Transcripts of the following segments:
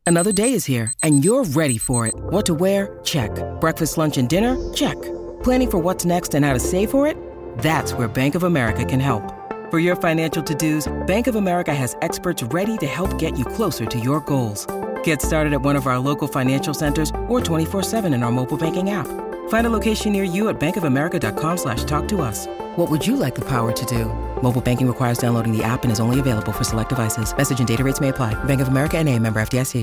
Another day is here, and you're ready for it. What to wear? Check. Breakfast, lunch, and dinner? Check. Planning for what's next and how to save for it? That's where Bank of America can help. For your financial to-dos, Bank of America has experts ready to help get you closer to your goals. Get started at one of our local financial centers or 24/7 in our mobile banking app. Find a location near you at bankofamerica.com/talktous. What would you like the power to do? Mobile banking requires downloading the app and is only available for select devices. Message and data rates may apply. Bank of America N.A., member FDIC.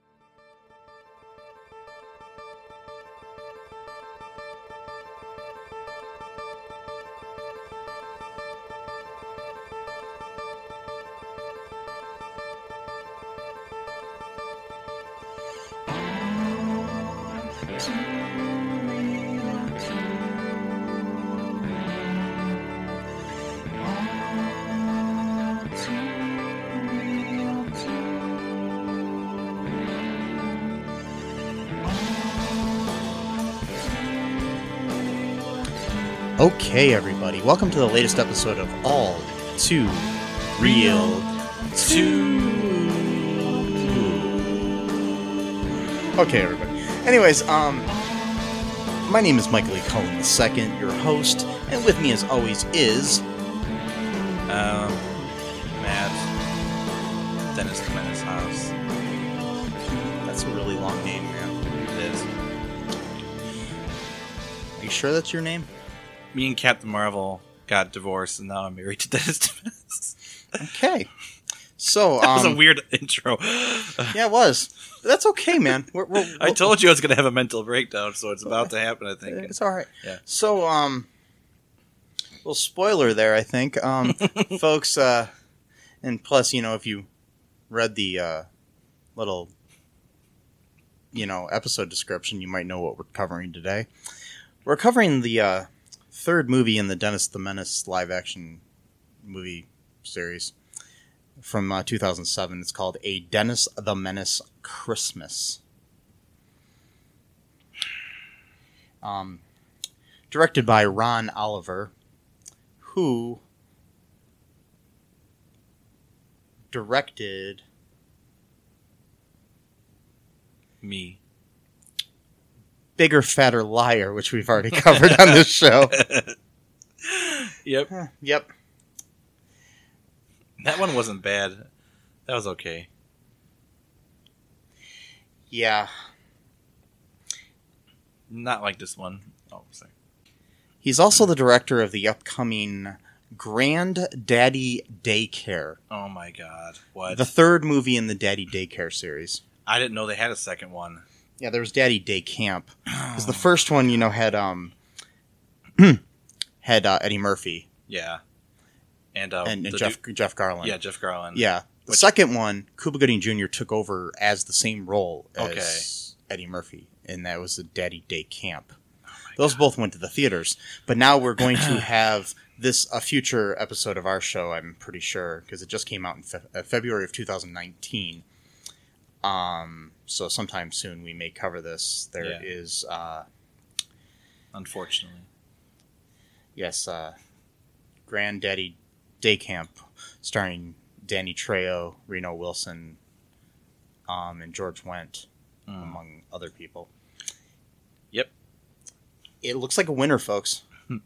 Okay, everybody, welcome to the latest episode of All Too Real 2. Okay, everybody. Anyways, my name is Michael E. Cullen II, your host, and with me as always is... Matt. Dennis the Menace House. That's a really long name, man. It is. Are you sure that's your name? Me and Captain Marvel got divorced, and now I'm married to Dennis the Menace. Okay. So, that was a weird intro. Yeah, it was. That's okay, man. I told you I was going to have a mental breakdown, so it's about to happen, I think. It's all right. Yeah. So, little spoiler there, I think. Folks, and plus, if you read the little, episode description, you might know what we're covering today. We're covering the third movie in the Dennis the Menace live-action movie series from 2007. It's called A Dennis the Menace Christmas. Directed by Ron Oliver, who directed... Me. Bigger, Fatter, Liar, which we've already covered on this show. Yep. Yep. That one wasn't bad. That was okay. Yeah. Not like this one. Oh, sorry. He's also the director of the upcoming Granddaddy Daycare. Oh my god. What? The third movie in the Daddy Daycare series. I didn't know they had a second one. Yeah, there was Daddy Day Camp. Because the first one, had Eddie Murphy. Yeah. And Jeff Garland. Yeah, Jeff Garland. Yeah. The second one, Cuba Gooding Jr. took over as the same role as Eddie Murphy. And that was the Daddy Day Camp. Those both went to the theaters. But now we're going to have a future episode of our show, I'm pretty sure. Because it just came out in February of 2019. So sometime soon we may cover this. There is... unfortunately. Yes, Granddaddy Day Camp, starring Danny Trejo, Reno Wilson, and George Wendt, among other people. Yep. It looks like a winner, folks.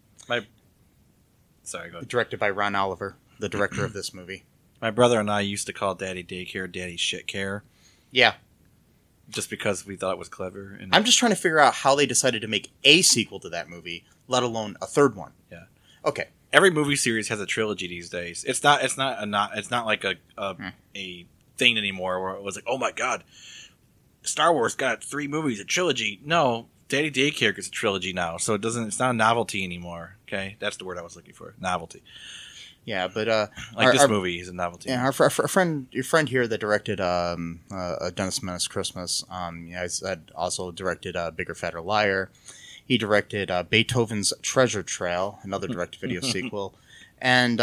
Sorry, go ahead. Directed by Ron Oliver, the director of this movie. My brother and I used to call Daddy Daycare Daddy Shit Care. Yeah. Just because we thought it was clever. And I'm just trying to figure out how they decided to make a sequel to that movie, let alone a third one. Yeah. Okay. Every movie series has a trilogy these days. It's not like a thing anymore where it was like, oh my god, Star Wars got 3 movies, a trilogy. No, Daddy Daycare gets a trilogy now, so it's not a novelty anymore. Okay, that's the word I was looking for, novelty. Yeah, but this movie is a novelty. Yeah, our friend, your friend here that directed Dennis Menace Christmas, had also directed Bigger, Fatter, Liar. He directed Beethoven's Treasure Trail, another direct-to-video sequel, and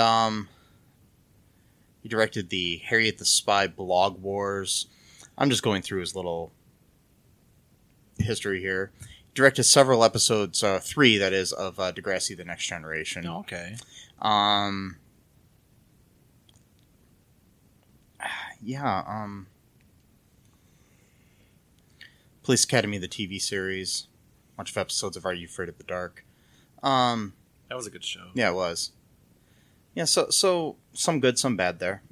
he directed the Harriet the Spy Blog Wars. I'm just going through his little history here. He directed several episodes, 3 that is, of Degrassi: The Next Generation. Oh, okay. Police Academy, the TV series. A bunch of episodes of Are You Afraid of the Dark? That was a good show. Yeah, it was. Yeah, so some good, some bad there.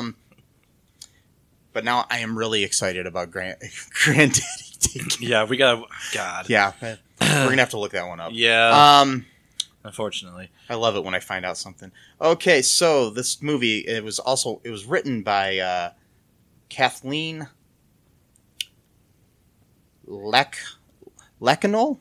But now I am really excited about Granddaddy Daycare. Yeah, we got. God. Yeah, we're gonna have to look that one up. Yeah. Unfortunately, I love it when I find out something. Okay, so this movie it was written by Kathleen Lackinole,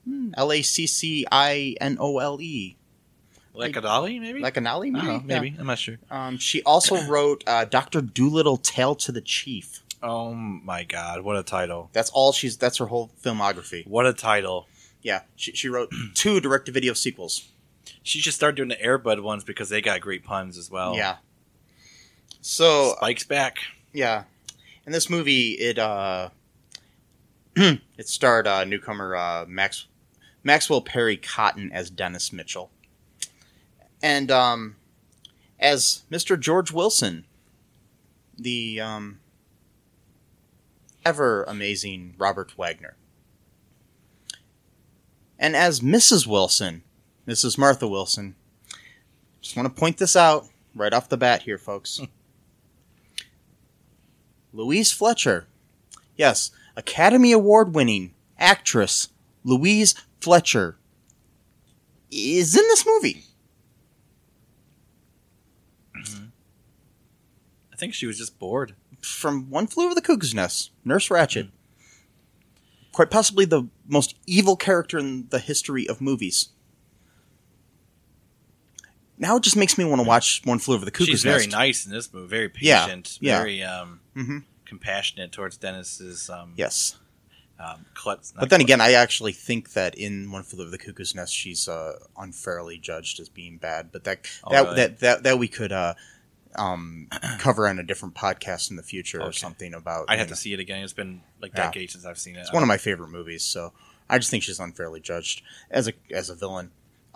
Laccinole. Lekadali, maybe. Lackinole, maybe. Maybe. Yeah. I'm not sure. She also wrote Dr. Dolittle: Tale to the Chief. Oh my God! What a title. That's her whole filmography. What a title. Yeah, she wrote 2 direct-to-video sequels. She should start doing the Air Bud ones because they got great puns as well. Yeah. So Spike's back. Yeah, in this movie, it it starred newcomer Maxwell Perry Cotton as Dennis Mitchell, and as Mr. George Wilson, the ever amazing Robert Wagner. And as Mrs. Wilson, Mrs. Martha Wilson, just want to point this out right off the bat here, folks. Louise Fletcher. Yes, Academy Award-winning actress Louise Fletcher is in this movie. Mm-hmm. I think she was just bored. From One Flew Over the Cuckoo's Nest, Nurse Ratched. Mm-hmm. Quite possibly the most evil character in the history of movies. Now it just makes me want to watch One Flew Over the Cuckoo's Nest. She's very nice in this movie. Very patient. Yeah. Very compassionate towards Dennis's yes. But then again, I actually think that in One Flew Over the Cuckoo's Nest, she's unfairly judged as being bad. But that we could cover on a different podcast in the future or something about. I'd have to see it again. It's been decades since I've seen it. It's one of my favorite movies, so I just think she's unfairly judged as a villain.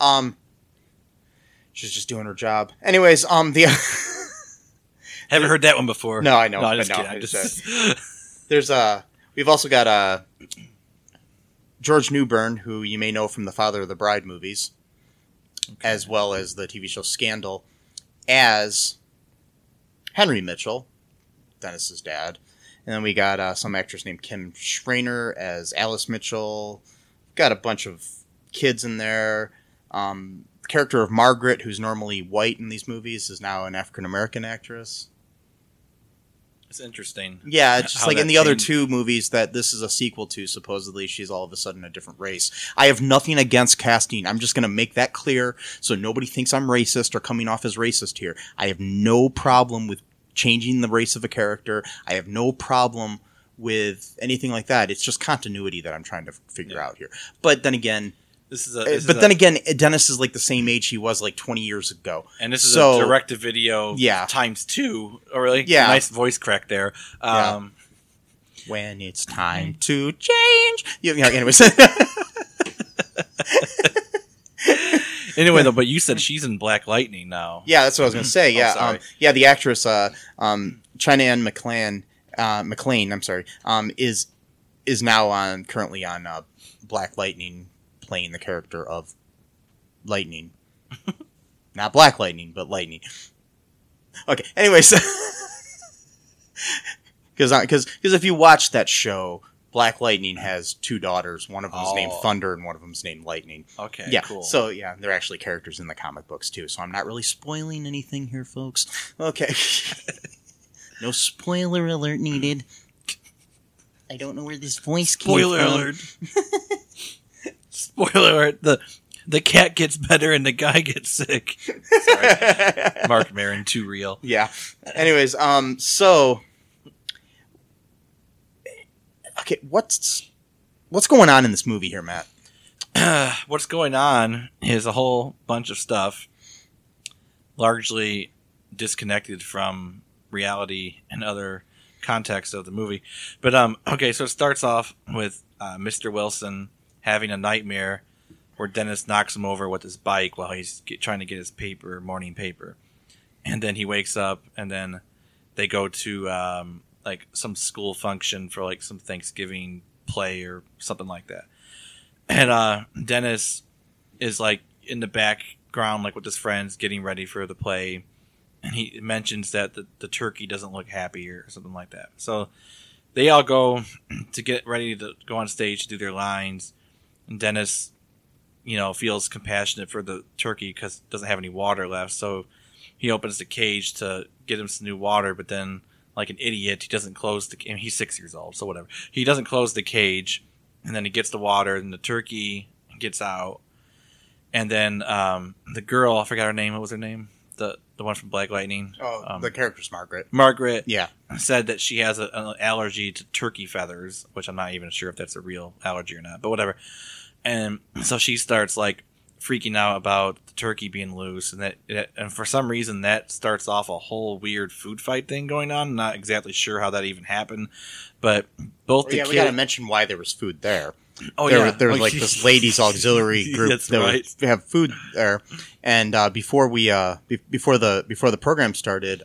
She's just doing her job. Anyways, haven't heard that one before. No, I know. No, I'm just kidding. We've also got George Newbern, who you may know from the Father of the Bride movies, as well as the TV show Scandal, as Henry Mitchell, Dennis's dad. And then we got some actress named Kim Schreiner as Alice Mitchell. Got a bunch of kids in there. The character of Margaret, who's normally white in these movies, is now an African-American actress. It's interesting. Yeah, it's just like in the other 2 movies that this is a sequel to, supposedly she's all of a sudden a different race. I have nothing against casting. I'm just going to make that clear so nobody thinks I'm racist or coming off as racist here. I have no problem with changing the race of a character. I have no problem with anything like that. It's just continuity that I'm trying to figure out here. But then again... Dennis is like the same age he was like 20 years ago. And this is a direct-to-video times 2. Oh, really? Yeah. Nice voice crack there. When it's time to change. Anyways. Anyway, though, but you said she's in Black Lightning now. Yeah, that's what I was going to say. Yeah, the actress China Ann McClain, is now currently on Black Lightning, playing the character of Lightning. Not Black Lightning, but Lightning. Okay, anyways. Because if you watch that show, Black Lightning has 2 daughters. One of them is named Thunder, and one of them is named Lightning. Okay, yeah, cool. So, yeah, they're actually characters in the comic books, too. So I'm not really spoiling anything here, folks. Okay. No spoiler alert needed. I don't know where this voice came from. Spoiler alert. Spoiler alert. The cat gets better and the guy gets sick. Sorry. Mark Maron, too real. Yeah. Anyways, so... Okay, what's going on in this movie here, Matt? What's going on is a whole bunch of stuff largely disconnected from reality and other context of the movie. But, okay, so it starts off with Mr. Wilson having a nightmare where Dennis knocks him over with his bike while he's trying to get his morning paper. And then he wakes up, and then they go to, some school function for, some Thanksgiving play or something like that. And Dennis is like in the background, like with his friends, getting ready for the play, and he mentions that the turkey doesn't look happy or something like that. So they all go to get ready to go on stage to do their lines, and Dennis, feels compassionate for the turkey because it doesn't have any water left. So he opens the cage to get him some new water, but then, like an idiot, he doesn't close he's 6 years old, so whatever. He doesn't close the cage, and then he gets the water, and the turkey gets out. And then the girl, I forgot her name. What was her name? The one from Black Lightning. Oh, the character's Margaret. Margaret, yeah, said that she has an allergy to turkey feathers, which I'm not even sure if that's a real allergy or not, but whatever. And so she starts like freaking out about the turkey being loose, and for some reason that starts off a whole weird food fight thing going on. I'm not exactly sure how that even happened, but both the kids... we gotta mention why there was food there. Oh, there was like this ladies auxiliary group that would have food there, and before the program started,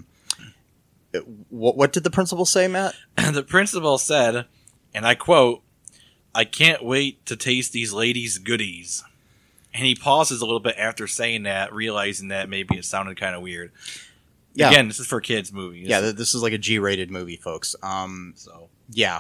what did the principal say, Matt? The principal said, and I quote, "I can't wait to taste these ladies' goodies." And he pauses a little bit after saying that, realizing that maybe it sounded kind of weird. Yeah. Again, this is for kids' movie. This is like a G-rated movie, folks. Yeah.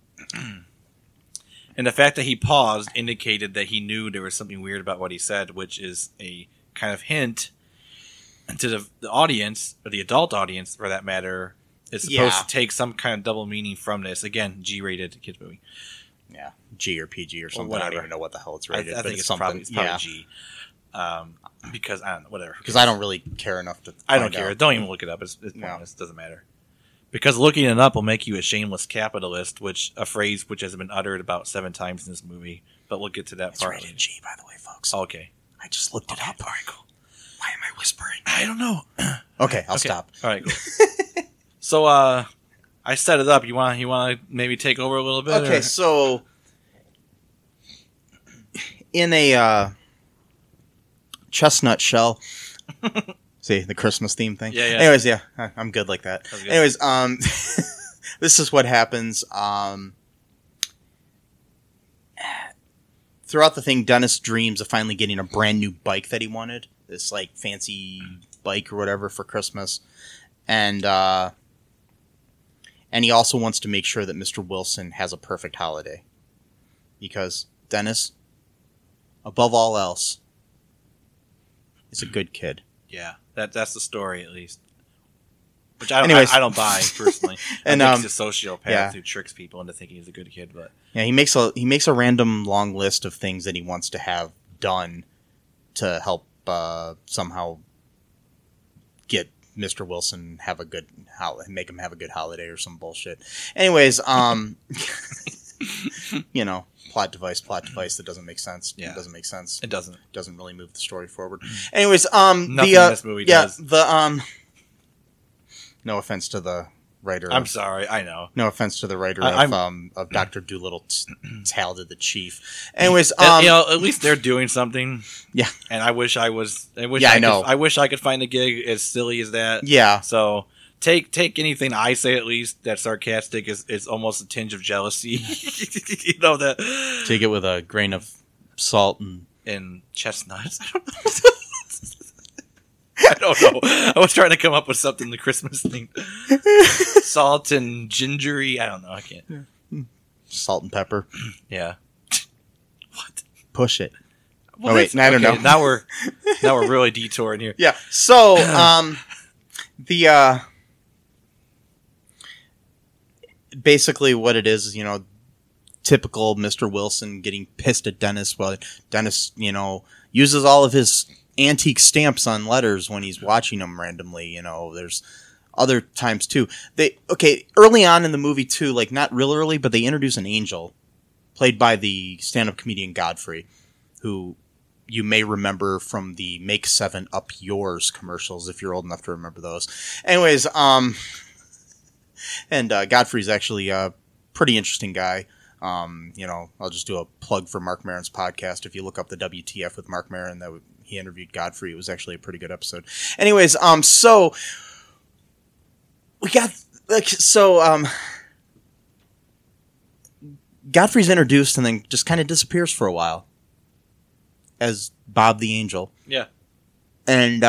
And the fact that he paused indicated that he knew there was something weird about what he said, which is a kind of hint to the audience, or the adult audience for that matter, is supposed to take some kind of double meaning from this. Again, G-rated kids' movie. Yeah, G or PG or something. I don't even know what the hell it's rated. I think it's probably G. Because I don't know, whatever. Because I don't really care enough to. I don't care. Don't even look it up. It's pointless. It doesn't matter. Because looking it up will make you a shameless capitalist, a phrase which has been uttered about 7 times in this movie. But we'll get to that part. It's rated G, by the way, folks. Okay. I just looked it up. All right, cool. Why am I whispering? I don't know. Okay, I'll stop. All right, cool. So, I set it up. You want to maybe take over a little bit? Okay, so in a chestnut shell. See, the Christmas theme thing? Yeah. Anyways, yeah, I'm good like that. Good. Anyways, this is what happens. Throughout the thing, Dennis dreams of finally getting a brand new bike that he wanted. This, like, fancy bike or whatever for Christmas. And he also wants to make sure that Mr. Wilson has a perfect holiday. Because Dennis, above all else, is a good kid. Yeah, that's the story, at least. Which I don't buy, personally. And I think he's a sociopath who tricks people into thinking he's a good kid. But yeah, he makes a random long list of things that he wants to have done to help somehow get Mr. Wilson make him have a good holiday or some bullshit. Anyways, plot device that doesn't make sense. Yeah. It doesn't make sense. It doesn't. It doesn't really move the story forward. Anyways, nothing in this movie does. No offense to the writer. I'm sorry, I know. No offense to the writer of Dr. Dolittle, Talented the Chief. Anyways, at least they're doing something. Yeah. And I wish I know. I wish I could find a gig as silly as that. Yeah. So take anything I say, at least that's sarcastic, is almost a tinge of jealousy. That. Take it with a grain of salt and chestnuts. I don't know. I was trying to come up with something, the Christmas thing. Salt and gingery. I don't know. I can't. Yeah. Salt and pepper. Yeah. What? Push it. What? I don't know. Now we're really detouring here. Yeah. So basically what it is, typical Mr. Wilson getting pissed at Dennis. Well, Dennis, uses all of his antique stamps on letters when he's watching them randomly. There's other times too. Early on in the movie too, like not real early, but they introduce an angel played by the stand-up comedian Godfrey, who you may remember from the Make 7 Up Yours commercials if you're old enough to remember those. Anyways, and Godfrey's actually a pretty interesting guy. I'll just do a plug for Mark Maron's podcast. If you look up the WTF with Mark Maron, he interviewed Godfrey. It was actually a pretty good episode. Anyways, so we got Godfrey's introduced and then just kind of disappears for a while as Bob the Angel. Yeah. And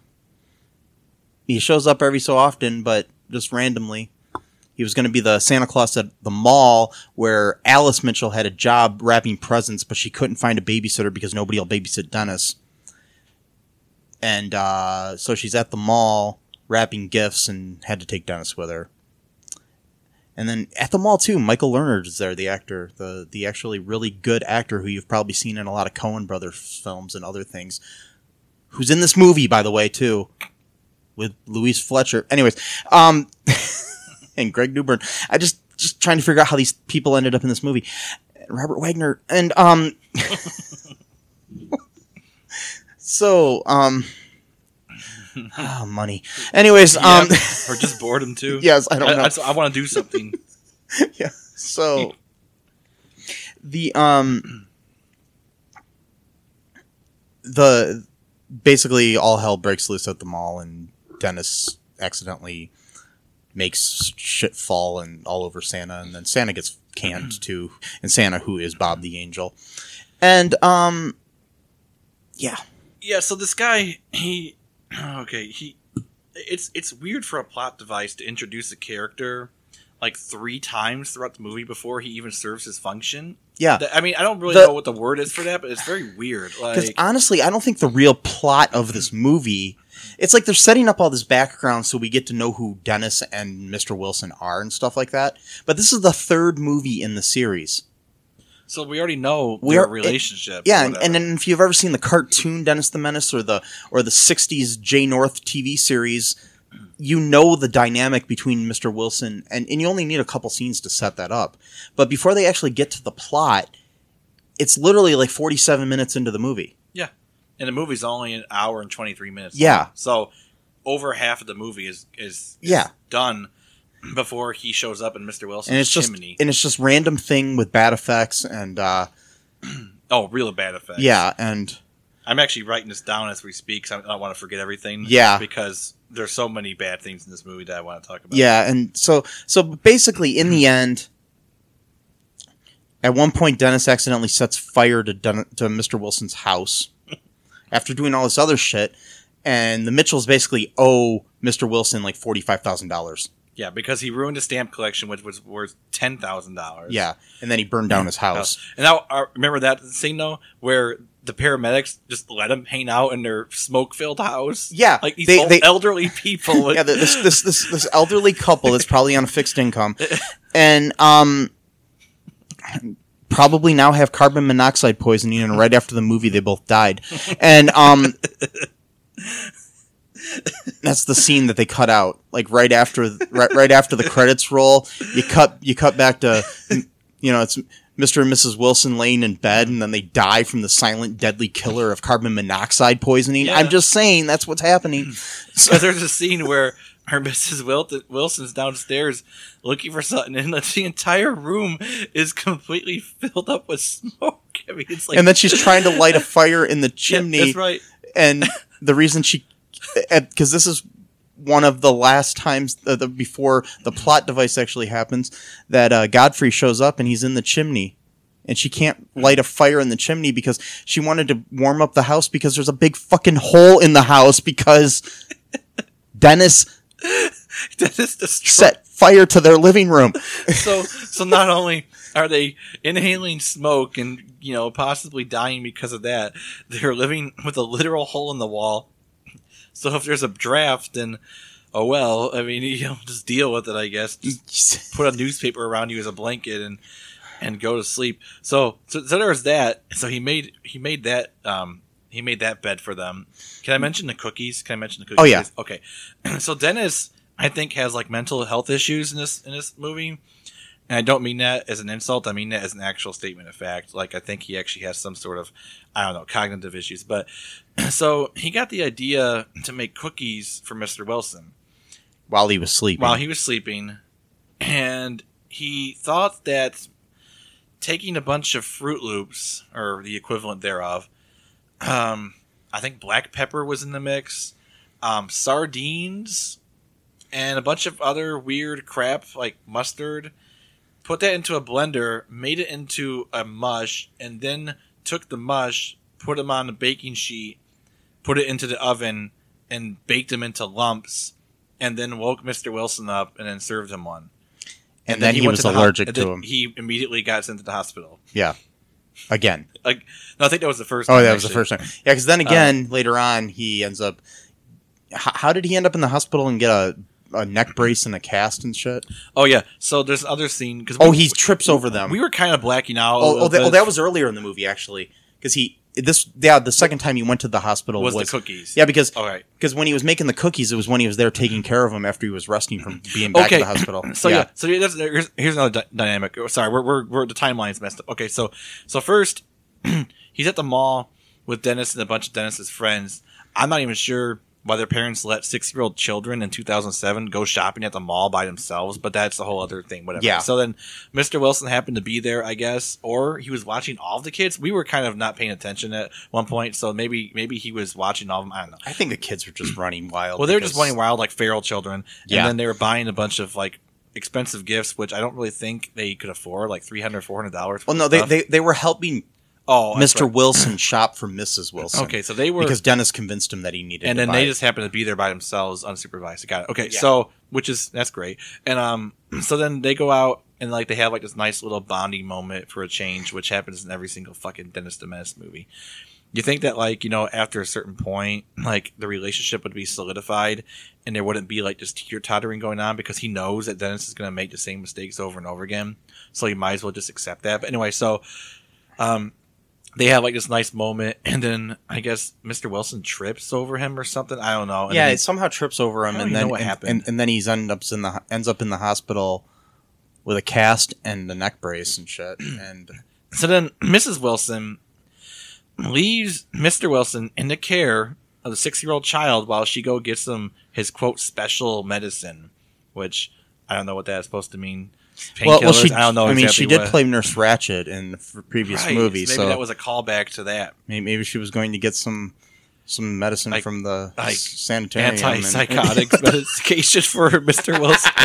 he shows up every so often, but just randomly. He was going to be the Santa Claus at the mall where Alice Mitchell had a job wrapping presents, but she couldn't find a babysitter because nobody will babysit Dennis. And so she's at the mall wrapping gifts and had to take Dennis with her. And then at the mall, too, Michael Lerner is there, the actor, the actually really good actor who you've probably seen in a lot of Coen Brothers films and other things, who's in this movie, by the way, too, with Louise Fletcher. Anyways, and Greg Newbern. I just trying to figure out how these people ended up in this movie. Robert Wagner. And, so, money. Anyways, or just boredom too. Yes, I don't know. I want to do something. Yeah. So the basically all hell breaks loose at the mall, and Dennis accidentally makes shit fall and all over Santa, and then Santa gets canned too, and Santa, who is Bob the Angel, and yeah. So this guy, it's weird for a plot device to introduce a character like 3 times throughout the movie before he even serves his function. Yeah. I mean, I don't really know what the word is for that, but it's very weird. Because honestly, I don't think the real plot of this movie, it's like they're setting up all this background so we get to know who Dennis and Mr. Wilson are and stuff like that. But this is the 3rd movie in the series. So we already know their relationship. Yeah, and then if you've ever seen the cartoon Dennis the Menace or the 60s Jay North TV series, you know the dynamic between Mr. Wilson, and you only need a couple scenes to set that up. But before they actually get to the plot, it's literally like 47 minutes into the movie. Yeah, and the movie's only an hour and 23 minutes long. Yeah. So over half of the movie is done before he shows up in Mr. Wilson's chimney. And it's just random thing with bad effects and real bad effects. Yeah, and I'm actually writing this down as we speak, so I don't want to forget everything. Yeah. Because there's so many bad things in this movie that I want to talk about. Yeah, and so basically in the end, at one point Dennis accidentally sets fire to Mr. Wilson's house after doing all this other shit, and the Mitchells basically owe Mr. Wilson like $45,000. Yeah, because he ruined a stamp collection, which was worth $10,000. Yeah, and then he burned down his house. And now, remember that scene, though, where the paramedics just let him hang out in their smoke-filled house? Yeah. Like these elderly people. Yeah, this elderly couple that's probably on a fixed income. And probably now have carbon monoxide poisoning, and right after the movie they both died. And that's the scene that they cut out. Like right after the credits roll, you cut back to, it's Mr. and Mrs. Wilson laying in bed, and then they die from the silent, deadly killer of carbon monoxide poisoning. Yeah. I'm just saying that's what's happening. So there's a scene where our Mrs. Wilson's downstairs looking for something, and the entire room is completely filled up with smoke. I mean, it's like, and then she's trying to light a fire in the chimney. Yeah, that's right. And the reason because this is one of the last times before the plot device actually happens, that Godfrey shows up and he's in the chimney, and she can't light a fire in the chimney because she wanted to warm up the house because there's a big fucking hole in the house because Dennis set fire to their living room. So not only are they inhaling smoke and possibly dying because of that, they're living with a literal hole in the wall. So if there's a draft, then, just deal with it, I guess. Just put a newspaper around you as a blanket and go to sleep. So there's that. So he made that bed for them. Can I mention the cookies? Oh, yeah. Please? Okay. So Dennis, I think, has like mental health issues in this movie. And I don't mean that as an insult. I mean that as an actual statement of fact. Like, I think he actually has some sort of, cognitive issues. But so he got the idea to make cookies for Mr. Wilson while he was sleeping. And he thought that taking a bunch of Fruit Loops, or the equivalent thereof, I think black pepper was in the mix, sardines, and a bunch of other weird crap like mustard, put that into a blender, made it into a mush, and then took the mush, put them on a baking sheet, put it into the oven, and baked them into lumps, and then woke Mr. Wilson up and then served him one. And then he was allergic to him. He immediately got sent to the hospital. Yeah. Again. No, I think that was the first time. Oh, that was the first time. Yeah, because then again, later on, he ends up... How did he end up in the hospital and get a neck brace and a cast and shit? Oh, yeah. So there's other scene... he trips over them. We were kind of blacking out. That was earlier in the movie, actually. Because the second time he went to the hospital was the cookies. Yeah, because when he was making the cookies, it was when he was there taking care of them after he was resting from being back to the hospital. So here's another dynamic. Sorry, we're the timeline's messed up. Okay, so first he's at the mall with Dennis and a bunch of Dennis's friends. I'm not even sure why their parents let 6-year-old children in 2007 go shopping at the mall by themselves, but that's a whole other thing, whatever. Yeah. So then Mr. Wilson happened to be there, I guess, or he was watching all of the kids. We were kind of not paying attention at one point, so maybe he was watching all of them. I don't know. I think the kids were just running wild. Well, they were just running wild like feral children, and Yeah. then they were buying a bunch of like expensive gifts, which I don't really think they could afford, like $300, $400. Well, no, they were helping Mr. Right. Wilson shop for Mrs. Wilson. Okay, so they were... Because Dennis convinced him that he needed and to then buy they it. just happened to be there by themselves, unsupervised. Got it. Okay, Yeah. so, that's great. And so then they go out and like they have like this nice little bonding moment for a change, which happens in every single fucking Dennis the Menace movie. You think that like, after a certain point, like the relationship would be solidified and there wouldn't be like just teeter-tottering going on because he knows that Dennis is going to make the same mistakes over and over again. So he might as well just accept that. But anyway, so they have like this nice moment and then I guess Mr. Wilson trips over him or something. I don't know. And it somehow trips over him I don't and even then know what happened. And then he ends up in the hospital with a cast and a neck brace and shit. And so then Mrs. Wilson leaves Mr. Wilson in the care of the 6-year-old child while she gets him his quote special medicine, which I don't know what that's supposed to mean. Painkillers? I don't know. She did play Nurse Ratched in the previous movie, maybe so that was a callback to that. Maybe she was going to get some medicine from the sanitarium. Antipsychotic medication for Mr.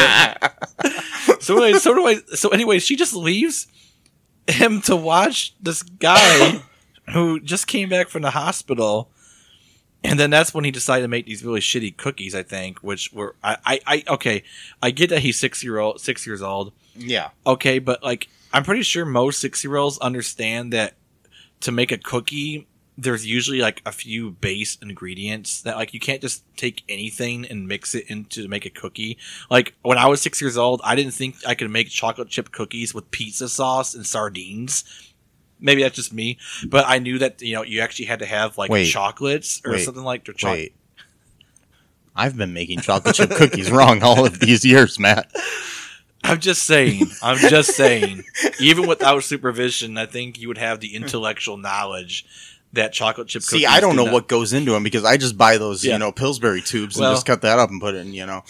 Wilson. So anyway, she just leaves him to watch this guy who just came back from the hospital. And then that's when he decided to make these really shitty cookies, I think, which were, okay, I get that he's 6 years old. Yeah. Okay, but like, I'm pretty sure most 6-year-olds understand that to make a cookie, there's usually like a few base ingredients that like you can't just take anything and mix it into to make a cookie. Like when I was 6 years old, I didn't think I could make chocolate chip cookies with pizza sauce and sardines. Maybe that's just me, but I knew that you actually had to have like chocolates or something like that. Wait, I've been making chocolate chip cookies wrong all of these years, Matt. I'm just saying. Even without supervision, I think you would have the intellectual knowledge that chocolate chip cookies. See, I don't know what goes into them because I just buy those, Pillsbury tubes and just cut that up and put it in,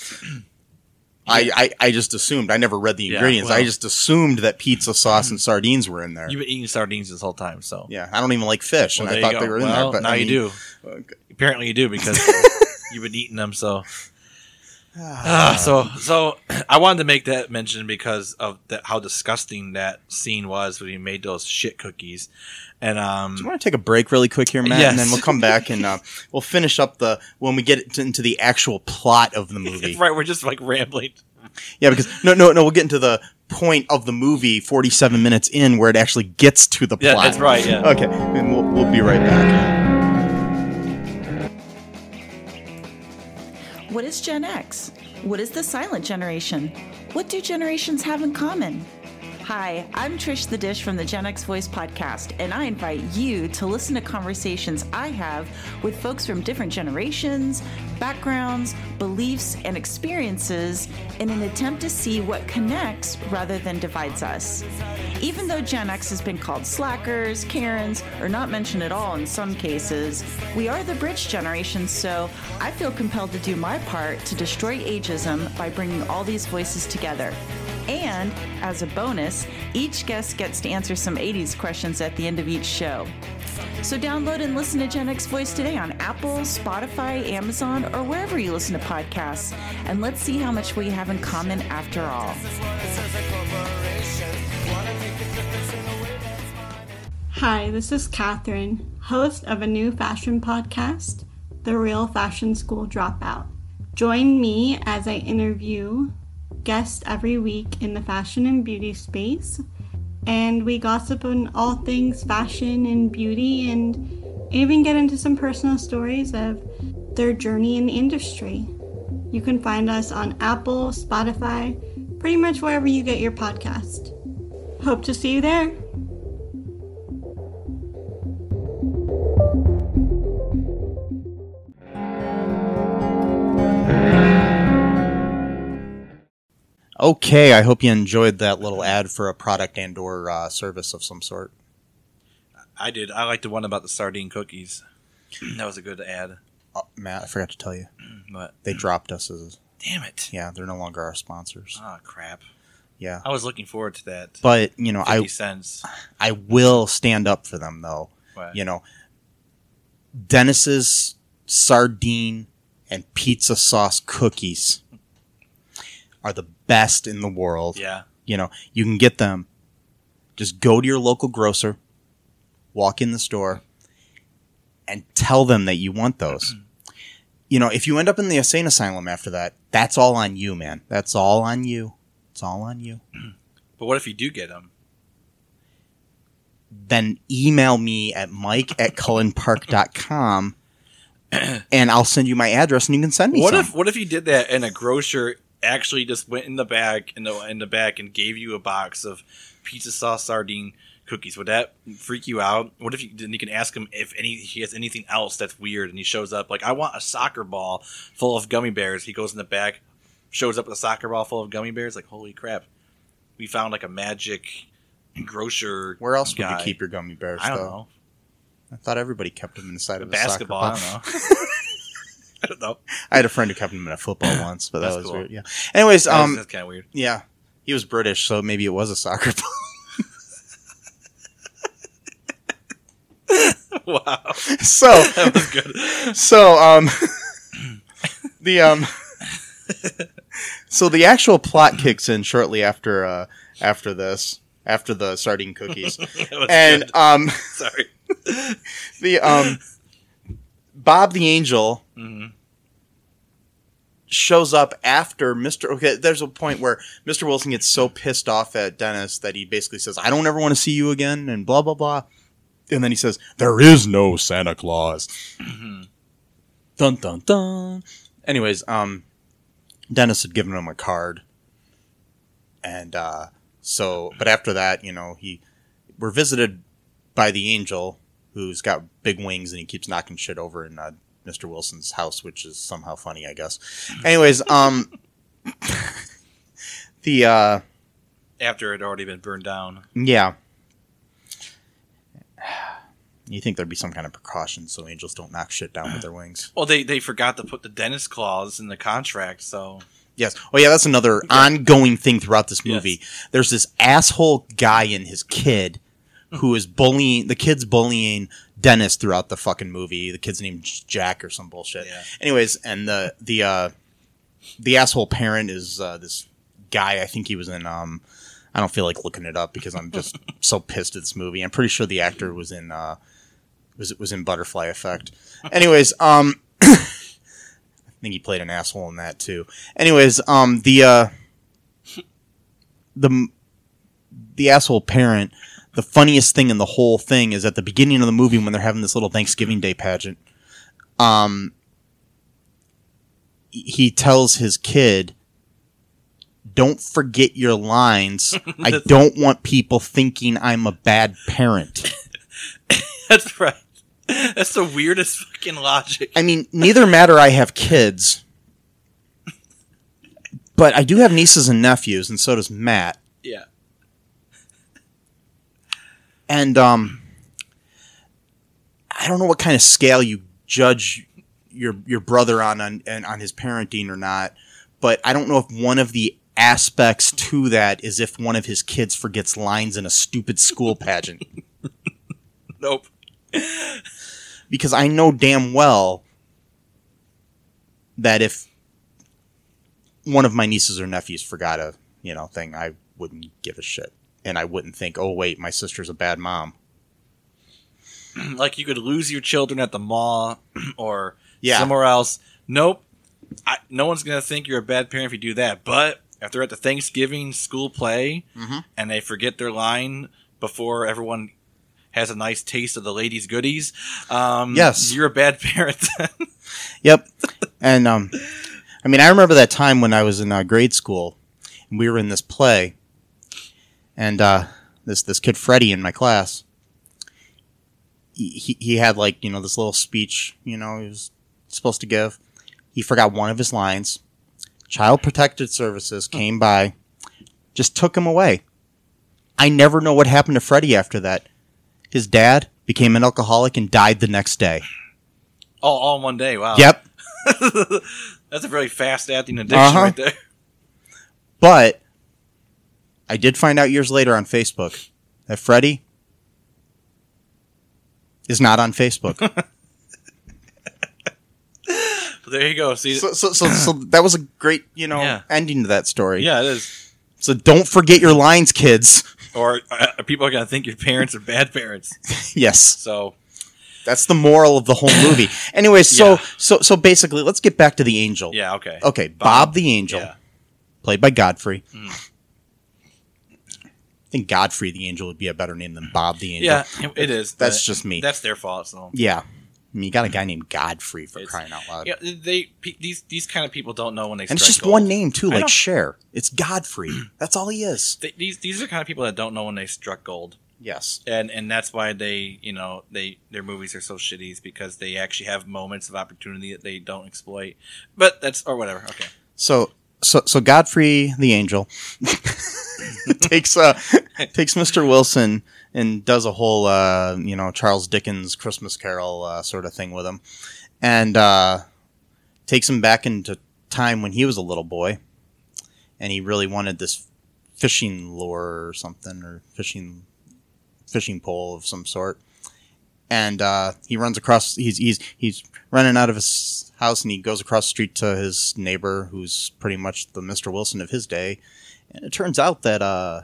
I just assumed. I never read the ingredients. I just assumed that pizza sauce and sardines were in there. You've been eating sardines this whole time, so. Yeah, I don't even like fish, and I thought they were in there. But now you do. Okay. Apparently you do because you've been eating them, so. So I wanted to make that mention because of how disgusting that scene was when he made those shit cookies. And do you want to take a break really quick here, Matt? Yes. And then we'll come back and we'll finish up when we get into the actual plot of the movie. Right, we're just like rambling. Yeah, because no, we'll get into the point of the movie 47 minutes in where it actually gets to the plot. Yeah, that's right. Yeah. Okay, and we'll be right back. What is Gen X? What is the silent generation? What do generations have in common? Hi, I'm Trish the Dish from the Gen X Voice podcast, and I invite you to listen to conversations I have with folks from different generations, backgrounds, beliefs, and experiences in an attempt to see what connects rather than divides us. Even though Gen X has been called slackers, Karens, or not mentioned at all in some cases, we are the bridge generation, so I feel compelled to do my part to destroy ageism by bringing all these voices together. And, as a bonus, each guest gets to answer some 80s questions at the end of each show. So download and listen to Gen X Voice today on Apple, Spotify, Amazon, or wherever you listen to podcasts. And let's see how much we have in common after all. Hi, this is Catherine, host of a new fashion podcast, The Real Fashion School Dropout. Join me as I interview guests every week in the fashion and beauty space, and we gossip on all things fashion and beauty, and even get into some personal stories of their journey in the industry. You can find us on Apple, Spotify, pretty much wherever you get your podcast. Hope to see you there. Okay, I hope you enjoyed that little ad for a product and or service of some sort. I did. I liked the one about the sardine cookies. That was a good ad. Oh, Matt, I forgot to tell you. What? They dropped us as... Damn it. Yeah, they're no longer our sponsors. Oh, crap. Yeah. I was looking forward to that. But, you know, 50 cents. I will stand up for them, though. What? You know, Dennis's sardine and pizza sauce cookies are the best in the world. Yeah. You know, you can get them. Just go to your local grocer, walk in the store, and tell them that you want those. You know, if you end up in the insane asylum after that, that's all on you, man. That's all on you. It's all on you. But what if you do get them? Then email me at mike@cullenpark.com and I'll send you my address and you can send me some. What if you did that and a grocer actually just went in the back and gave you a box of pizza sauce sardine cookies? Would that freak you out? What if you can ask him if he has anything else that's weird, and he shows up like, I want a soccer ball full of gummy bears. He goes in the back, shows up with a soccer ball full of gummy bears. Like, holy crap, we found like a magic grocer. Where else would guy. you keep your gummy bears? I don't though? know. I thought everybody kept them inside of a Basketball. soccer ball. I don't know. I don't know. I had a friend who kept them in a football once, but that That's was cool. weird. Yeah. Anyways, That's kind of weird. yeah, he was British, so maybe it was a soccer ball. Wow. So That was good. So, so the actual plot kicks in shortly after the sardine cookies, That was and good. Sorry. the Bob the Angel shows up after Mr. Okay, there's a point where Mr. Wilson gets so pissed off at Dennis that he basically says, "I don't ever want to see you again," and blah blah blah. And then he says, "There is no Santa Claus." Dun dun dun. Anyways, Dennis had given him a card, and but after that, you know, we're visited by the Angel, who's got big wings and he keeps knocking shit over in Mr. Wilson's house, which is somehow funny, I guess. Anyways, the After it had already been burned down. yeah. You think there'd be some kind of precaution so angels don't knock shit down with their wings. Well, they forgot to put the dentist clause in the contract, so... Yes. Oh, yeah, that's another ongoing thing throughout this movie. Yes. There's this asshole guy and his kid who is bullying... The kid's bullying Dennis throughout the fucking movie. The kid's named Jack or some bullshit. Yeah. Anyways, and the asshole parent is this guy. I think he was in... I don't feel like looking it up because I'm just so pissed at this movie. I'm pretty sure the actor was in... was in Butterfly Effect. Anyways, I think he played an asshole in that too. Anyways, the asshole parent, the funniest thing in the whole thing is at the beginning of the movie when they're having this little Thanksgiving Day pageant, he tells his kid, "Don't forget your lines. I don't want people thinking I'm a bad parent." That's right. That's the weirdest fucking logic. I mean, neither Matt or I have kids, but I do have nieces and nephews, and so does Matt. Yeah. And I don't know what kind of scale you judge your brother on his parenting or not, but I don't know if one of the aspects to that is if one of his kids forgets lines in a stupid school pageant. Nope. Because I know damn well that if one of my nieces or nephews forgot a, thing, I wouldn't give a shit. And I wouldn't think, oh, wait, my sister's a bad mom. like you could lose your children at the mall or Yeah. somewhere else. Nope. No one's going to think you're a bad parent if you do that. But if they're at the Thanksgiving school play and they forget their line before everyone has a nice taste of the ladies' goodies, Yes. you're a bad parent then. Yep. And, I mean, I remember that time when I was in grade school, and we were in this play, and this kid, Freddie, in my class, he had, like, this little speech, he was supposed to give. He forgot one of his lines. Child Protective Services came by, just took him away. I never know what happened to Freddie after that. His dad became an alcoholic and died the next day. All in one day. Wow. Yep. That's a very fast-acting addiction right there. But I did find out years later on Facebook that Freddie is not on Facebook. There you go. See, So that was a great, ending to that story. yeah, it is. So don't forget your lines, kids. Or people are going to think your parents are bad parents. Yes. So That's the moral of the whole movie. Anyway, so basically, let's get back to the angel. yeah, okay. Okay, Bob the Angel, Yeah. played by Godfrey. I think Godfrey the Angel would be a better name than Bob the Angel. Yeah, it is. That's but just me. That's their fault. So Yeah. I mean, you got a guy named Godfrey for crying out loud. yeah, these kind of people don't know when they. And it's strike just gold. one name, too, I like know. Cher. It's Godfrey. That's all he is. These are the kind of people that don't know when they struck gold. Yes. And that's why their movies are so shitty, is because they actually have moments of opportunity that they don't exploit. But that's or whatever. Okay. So Godfrey the Angel takes Mr. Wilson and does a whole Charles Dickens Christmas Carol sort of thing with him, and takes him back into time when he was a little boy, and he really wanted this fishing lure or something, or fishing pole of some sort. And he runs across. He's running out of his house, and he goes across the street to his neighbor, who's pretty much the Mr. Wilson of his day. And it turns out that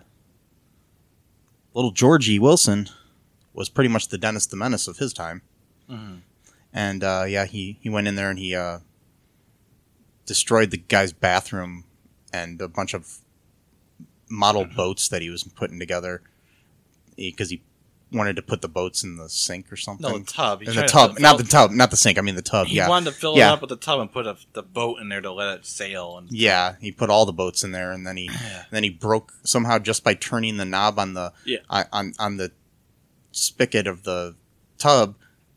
little Georgie Wilson was pretty much the Dennis the Menace of his time. Mm-hmm. And he went in there and he destroyed the guy's bathroom and a bunch of model boats that he was putting together, because he wanted to put the boats in the sink or something. No, the tub. In the tub. Not the tub. Not the sink. I mean the tub. He yeah. wanted to fill it up with the tub and put the boat in there to let it sail. And yeah, he put all the boats in there, and then he broke somehow just by turning the knob on the on the spigot of the tub.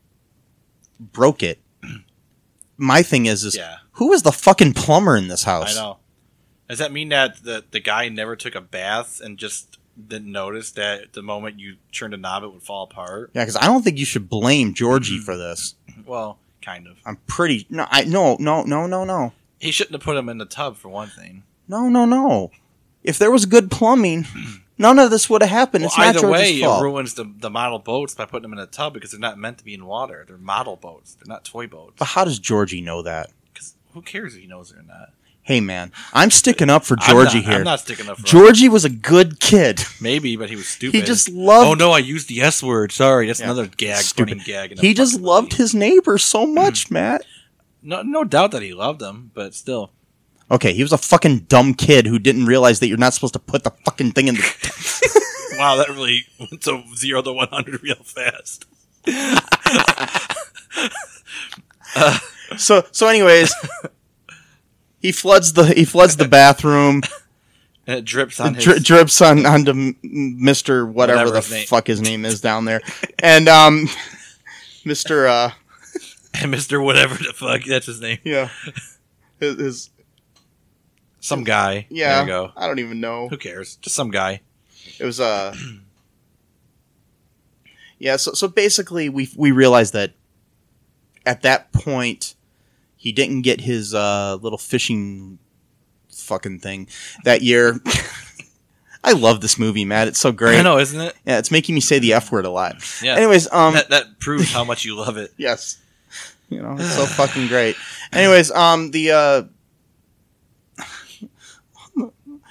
Broke it. My thing is who is the fucking plumber in this house? I know. Does that mean that the guy never took a bath and just didn't notice that the moment you turned a knob it would fall apart? Yeah, because I don't think you should blame Georgie for this. Well, kind of. I'm pretty no. He shouldn't have put him in the tub, for one thing. No. If there was good plumbing, none of this would have happened. Well, it's not either George's way, fault. it ruins the model boats by putting them in a tub, because they're not meant to be in water. They're model boats. They're not toy boats. But how does Georgie know that? Because who cares if he knows it or not? Hey, man, I'm sticking up for Georgie here. I'm not sticking up for Georgie was a good kid. Maybe, but he was stupid. He just loved... Oh, no, I used the S word. Sorry, that's another gag. Stupid gag. He just loved his neighbor so much, Matt. No doubt that he loved them, but still. Okay, he was a fucking dumb kid who didn't realize that you're not supposed to put the fucking thing in the... Wow, that really went to 0 to 100 real fast. So anyways... He floods the bathroom. And it drips on drips onto Mr. whatever the fuck his name is down there. And Mr. And Mr. whatever the fuck, that's his name. Yeah. His some guy. Yeah. There you go. I don't even know. Who cares? Just some guy. It was yeah, so basically we realized that at that point he didn't get his little fishing fucking thing that year. I love this movie, Matt. It's so great. I know, isn't it? Yeah, it's making me say the F word a lot. Yeah. Anyways, that proves how much you love it. Yes. It's so fucking great. Anyways, the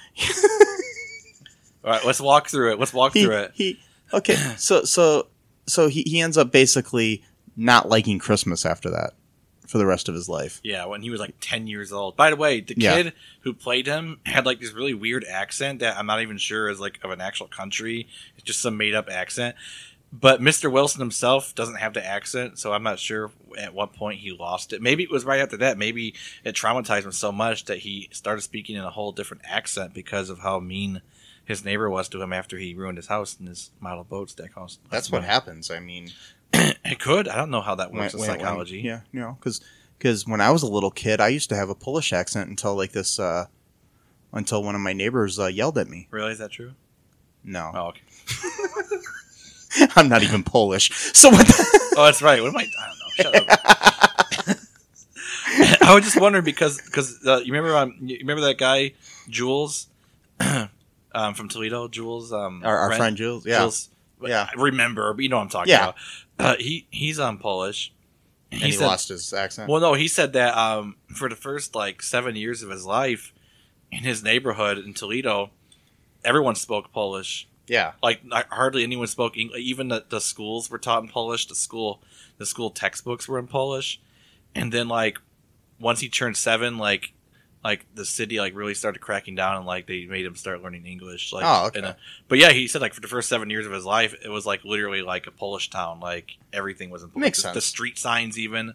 All right, let's walk through it. Okay. Okay. So so he ends up basically not liking Christmas after that for the rest of his life. Yeah, when he was like 10 years old. By the way, the kid who played him had like this really weird accent that I'm not even sure is like of an actual country. It's just some made up accent. But Mr. Wilson himself doesn't have the accent, so I'm not sure at what point he lost it. Maybe it was right after that. Maybe it traumatized him so much that he started speaking in a whole different accent because of how mean his neighbor was to him after he ruined his house and his model boats. That's what happens. I mean, it could. I don't know how that works in psychology. Yeah, you know, because when I was a little kid, I used to have a Polish accent until like this, until one of my neighbors yelled at me. Really, is that true? No. Oh, okay. I'm not even Polish. So what? Oh, that's right. What am I? I don't know. Shut up. I was just wondering because you remember that guy Jules from Toledo, Jules, our friend Jules. Yeah, Jules, yeah. I remember, but you know what I'm talking about. He's Polish. And he lost his accent. Well, no, he said that for the first like 7 years of his life in his neighborhood in Toledo, everyone spoke Polish. Yeah, like hardly anyone spoke English. Even the schools were taught in Polish. The school textbooks were in Polish. And then like once he turned 7, like the city like really started cracking down and like they made him start learning English. Like, oh, okay. But yeah, he said like for the first 7 years of his life, it was like literally like a Polish town. Like everything was in Polish. Makes sense. The street signs even.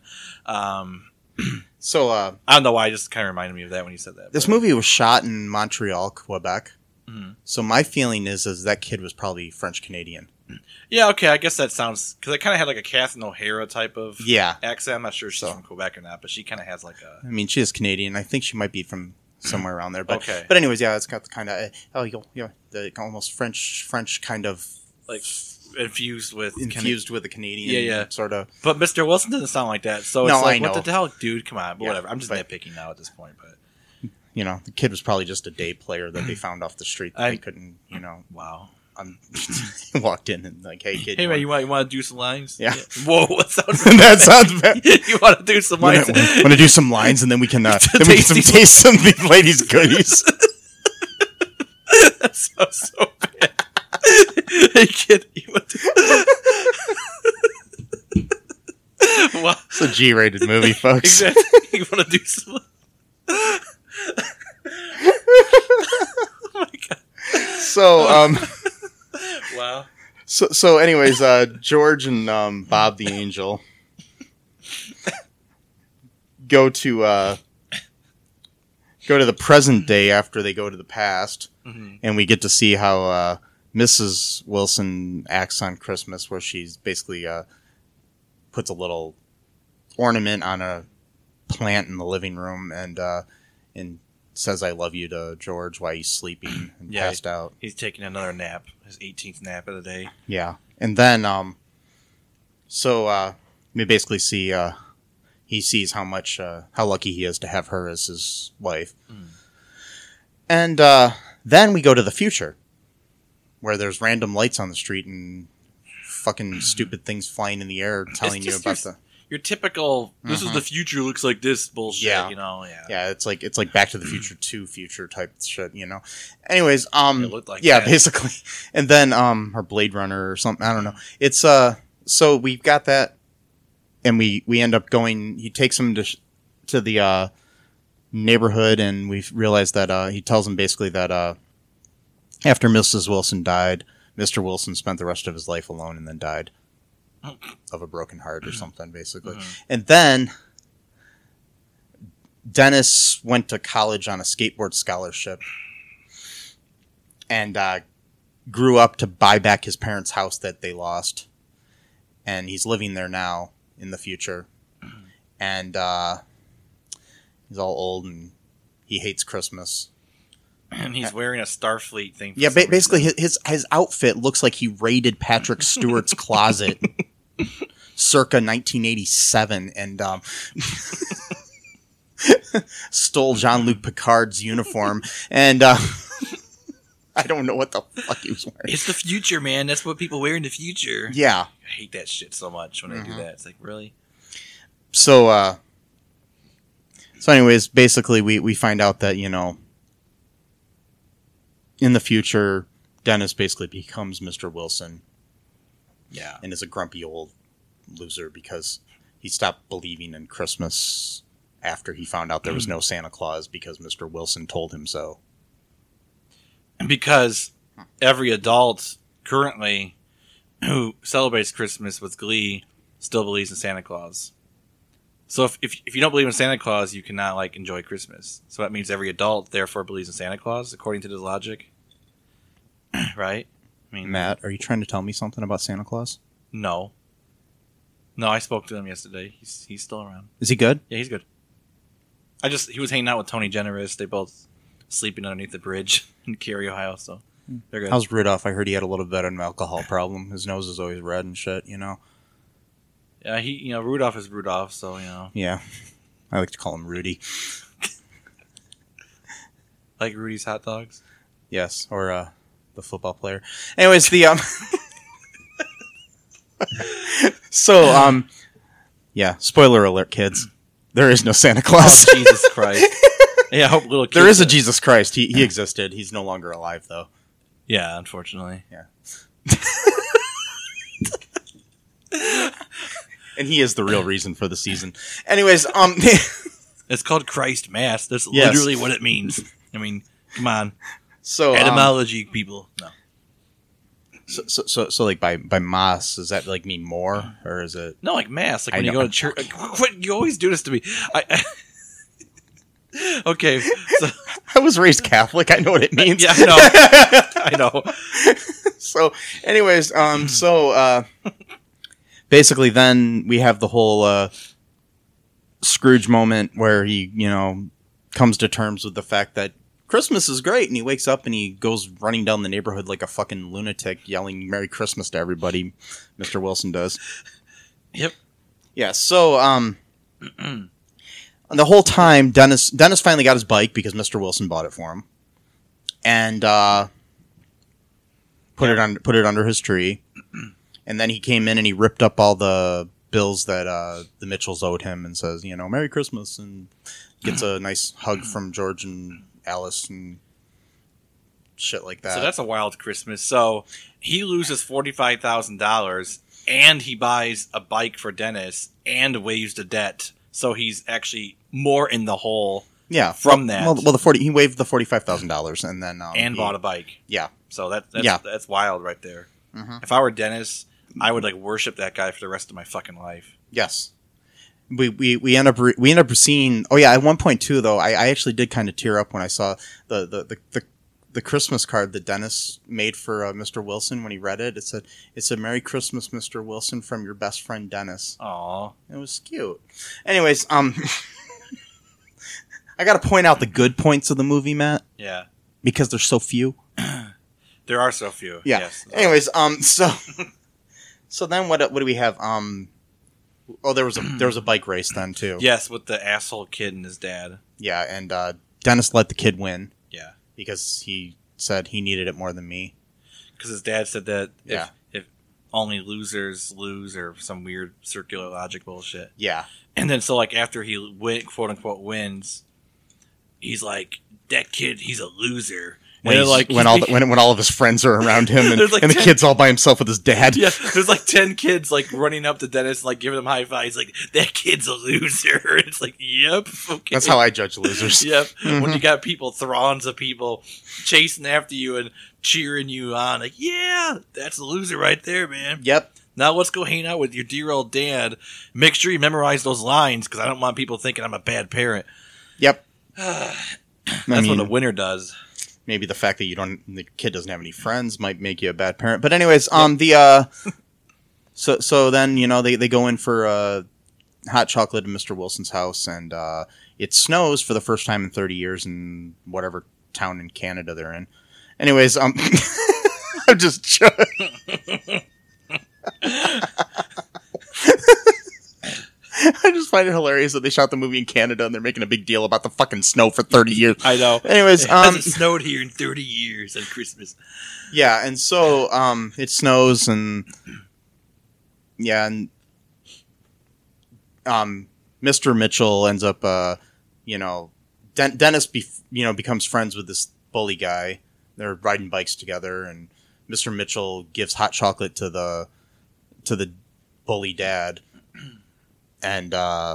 So I don't know why. It just kind of reminded me of that when you said that. This movie was shot in Montreal, Quebec. Mm-hmm. So my feeling is that kid was probably French Canadian. Yeah, okay, I guess that sounds because it kind of had like a Catherine O'Hara type of accent. I'm not sure if she's from Quebec or not, but she kind of has like a. I mean, she is Canadian. I think she might be from somewhere around there. But okay. But anyways, yeah, it's got the kind of the almost French kind of like infused with the Canadian sort of. But Mr. Wilson doesn't sound like that. So it's like, what the hell, dude? Come on, but whatever. I'm just nitpicking now at this point, but. You know, the kid was probably just a day player that they found off the street that they couldn't, you know. Wow. Walked in and like, hey, kid. Hey, man, you want to do some lines? Yeah. Whoa, that sounds that sounds bad. You want to do some lines? Want to do some lines and then we can taste some of these ladies' goodies. That sounds so bad. Hey, kid, you want to... Wow. It's a G-rated movie, folks. Exactly. You want to do some... Oh my god. So wow. So anyways, George and Bob the Angel go to the present day after they go to the past, and we get to see how Mrs. Wilson acts on Christmas, where she's basically puts a little ornament on a plant in the living room and says "I love you" to George while he's sleeping and passed out. He's taking another nap, his 18th nap of the day. Yeah, and then we basically see he sees how lucky he is to have her as his wife, and then we go to the future, where there's random lights on the street and fucking stupid things flying in the air telling you about your typical this is the future looks like this bullshit, you know. Yeah, it's like Back to the Future 2 future type shit, you know. Anyways, it looked like that. Basically. And then or Blade Runner or something, I don't know. It's so we've got that and we end up going, he takes him to the neighborhood, and we realize that he tells him basically that after Mrs. Wilson died, Mr. Wilson spent the rest of his life alone and then died of a broken heart or something, basically. And then Dennis went to college on a skateboard scholarship and grew up to buy back his parents' house that they lost. And he's living there now in the future. And he's all old and he hates Christmas. And he's wearing a Starfleet thing. Yeah, basically his outfit looks like he raided Patrick Stewart's closet circa 1987 and stole Jean-Luc Picard's uniform. And I don't know what the fuck he was wearing. It's the future, man. That's what people wear in the future. Yeah. I hate that shit so much when I do that. It's like, really? So anyways, basically we find out that, you know, in the future, Dennis basically becomes Mr. Wilson. Yeah. And is a grumpy old loser because he stopped believing in Christmas after he found out there was no Santa Claus because Mr. Wilson told him so. Because every adult currently who celebrates Christmas with glee still believes in Santa Claus. So if you don't believe in Santa Claus, you cannot like enjoy Christmas. So that means every adult therefore believes in Santa Claus, according to this logic. Right? I mean, Matt, are you trying to tell me something about Santa Claus? No. No, I spoke to him yesterday. He's still around. Is he good? Yeah, he's good. He was hanging out with Tony Generous. They both sleeping underneath the bridge in Cary, Ohio, so they're good. How's Rudolph? I heard he had a little bit of an alcohol problem. His nose is always red and shit, you know? Yeah, Rudolph is Rudolph, so, Yeah. I like to call him Rudy. Like Rudy's hot dogs? Yes, or the football player. Anyways, So, yeah, spoiler alert, kids. There is no Santa Claus. Oh, Jesus Christ. Yeah, I hope little kids... There is a Jesus Christ. He existed. He's no longer alive, though. Yeah, unfortunately. Yeah. And he is the real reason for the season. Anyways, It's called Christ Mass. That's Yes. literally what it means. I mean, come on. so Etymology, people. No. So like by mass, does that like mean more, or is it? No, like Mass. Like I when you know. go to church. Like, what, you always do this to me. Okay. So, I was raised Catholic. I know what it means. yeah, I know. So, anyways, basically, then we have the whole Scrooge moment where he, comes to terms with the fact that Christmas is great, and he wakes up and he goes running down the neighborhood like a fucking lunatic, yelling "Merry Christmas" to everybody. Mr. Wilson does. Yep. Yeah. So, the whole time, Dennis finally got his bike because Mr. Wilson bought it for him, and put it under his tree. And then he came in and he ripped up all the bills that the Mitchells owed him and says, "Merry Christmas," and gets a nice hug from George and Alice and shit like that. So that's a wild Christmas. So he loses $45,000 and he buys a bike for Dennis and waives the debt. So he's actually more in the hole. Yeah, from that. Well, he waived the $45,000 and then and bought a bike. Yeah, so that's wild right there. Mm-hmm. If I were Dennis, I would worship that guy for the rest of my fucking life. Yes. We end up seeing. Oh yeah, at one point too, though, I actually did kind of tear up when I saw the Christmas card that Dennis made for Mr. Wilson when he read it. It said "Merry Christmas, Mr. Wilson, from your best friend Dennis." Aw, it was cute. Anyways, I got to point out the good points of the movie, Matt. Yeah, because there's so few. There are so few. Yeah. Yes. Anyways, so then what do we have? There was a bike race then too. Yes, with the asshole kid and his dad. Yeah, and Dennis let the kid win. Yeah, because he said he needed it more than me. Because his dad said that if only losers lose, or some weird circular logic bullshit. Yeah, and then so after he quote unquote wins, he's like, that kid, he's a loser. When all of his friends are around him and the kid's all by himself with his dad. Yeah, there's 10 kids running up to Dennis, giving him high fives. Like, that kid's a loser. It's like, yep, okay. That's how I judge losers. Yep. Mm-hmm. When you got throngs of people chasing after you and cheering you on, like, yeah, that's a loser right there, man. Yep. Now let's go hang out with your dear old dad. Make sure you memorize those lines because I don't want people thinking I'm a bad parent. Yep. That's what a winner does. Maybe the fact that the kid doesn't have any friends might make you a bad parent. But anyways, so then they go in for hot chocolate in Mr. Wilson's house, and it snows for the first time in 30 years in whatever town in Canada they're in. Anyways, I'm just joking. I just find it hilarious that they shot the movie in Canada and they're making a big deal about the fucking snow for 30 years. I know. Anyways, it hasn't snowed here in 30 years on Christmas. Yeah, and so it snows and Mr. Mitchell ends up Dennis becomes friends with this bully guy. They're riding bikes together, and Mr. Mitchell gives hot chocolate to the to the bully dad, and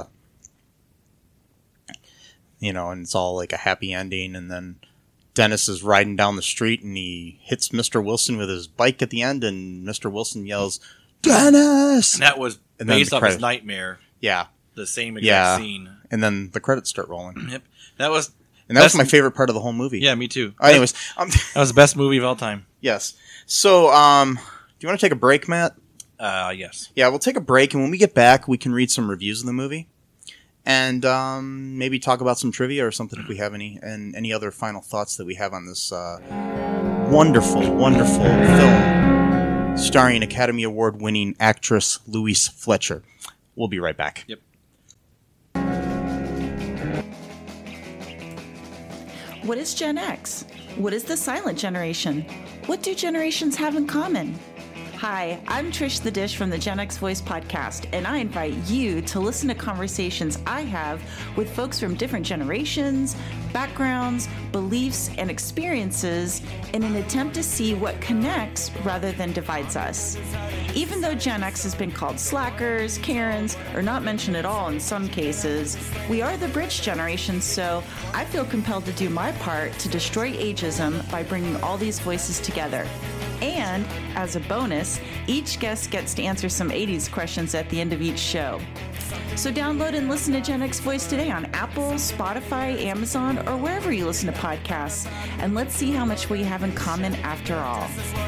and it's all like a happy ending, and then Dennis is riding down the street and he hits Mr. Wilson with his bike at the end, and Mr. Wilson yells, "Dennis!" And that was based off his nightmare. Yeah. The same exact scene. And then the credits start rolling. Yep. That was my favorite part of the whole movie. Yeah, me too. Anyways. That was the best movie of all time. Yes. So, do you want to take a break, Matt? Yes. Yeah, we'll take a break, and when we get back, we can read some reviews of the movie. And maybe talk about some trivia or something if we have any, and any other final thoughts that we have on this wonderful, wonderful film starring Academy Award-winning actress Louise Fletcher. We'll be right back. Yep. What is Gen X? What is the silent generation? What do generations have in common? Hi, I'm Trish the Dish from the Gen X Voice podcast, and I invite you to listen to conversations I have with folks from different generations, backgrounds, beliefs, and experiences in an attempt to see what connects rather than divides us. Even though Gen X has been called slackers, Karens, or not mentioned at all in some cases, we are the bridge generation, so I feel compelled to do my part to destroy ageism by bringing all these voices together. And, as a bonus, each guest gets to answer some 80s questions at the end of each show. So download and listen to Gen X Voice today on Apple, Spotify, Amazon, or wherever you listen to podcasts. And let's see how much we have in common after all.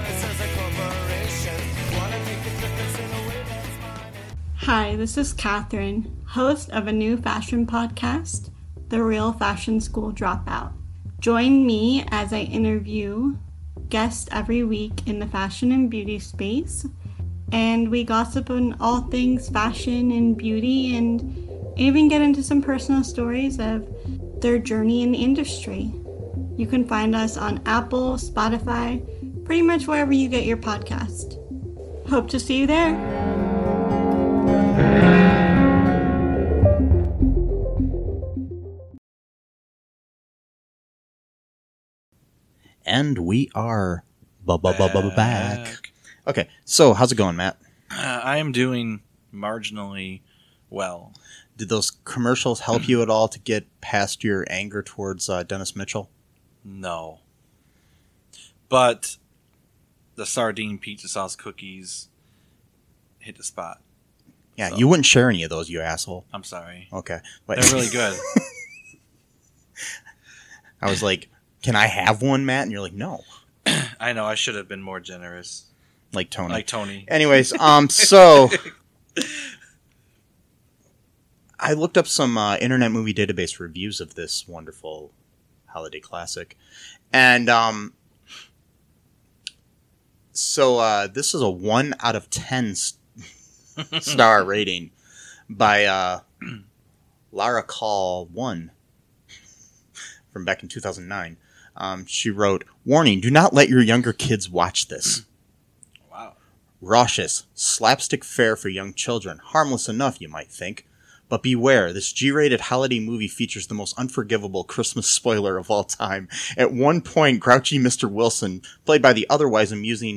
Hi, this is Catherine, host of a new fashion podcast, The Real Fashion School Dropout. Join me as I interview guests every week in the fashion and beauty space, and we gossip on all things fashion and beauty, and even get into some personal stories of their journey in the industry. You can find us on Apple, Spotify, pretty much wherever you get your podcast. Hope to see you there. And we are back. Okay, so how's it going, Matt? I am doing marginally well. Did those commercials help you at all to get past your anger towards Dennis Mitchell? No. But the sardine pizza sauce cookies hit the spot. Yeah, so. You wouldn't share any of those, you asshole. I'm sorry. Okay. They're really good. I was like, can I have one, Matt? And you're like, no. I know, I should have been more generous. Like Tony. Anyways, so I looked up some Internet Movie Database reviews of this wonderful holiday classic. And so this is a 1 out of 10 star rating by Lara Call 1 from back in 2009. She wrote, "Warning, do not let your younger kids watch this." Wow. Raucous, slapstick fare for young children. Harmless enough, you might think. But beware, this G-rated holiday movie features the most unforgivable Christmas spoiler of all time. At one point, grouchy Mr. Wilson, played by the otherwise amusing,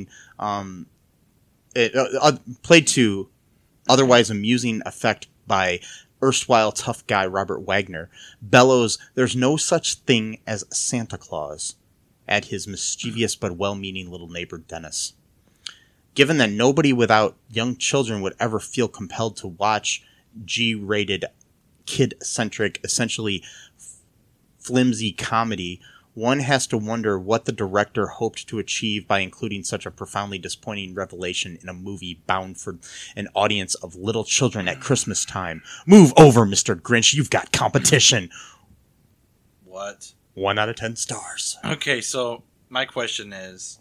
played to otherwise amusing effect by erstwhile tough guy Robert Wagner, bellows, "There's no such thing as Santa Claus," at his mischievous but well-meaning little neighbor Dennis. Given that nobody without young children would ever feel compelled to watch G-rated, kid-centric, essentially flimsy comedy, one has to wonder what the director hoped to achieve by including such a profoundly disappointing revelation in a movie bound for an audience of little children at Christmas time. Move over, Mr. Grinch. You've got competition. What? 1 out of 10 stars. Okay, so my question is,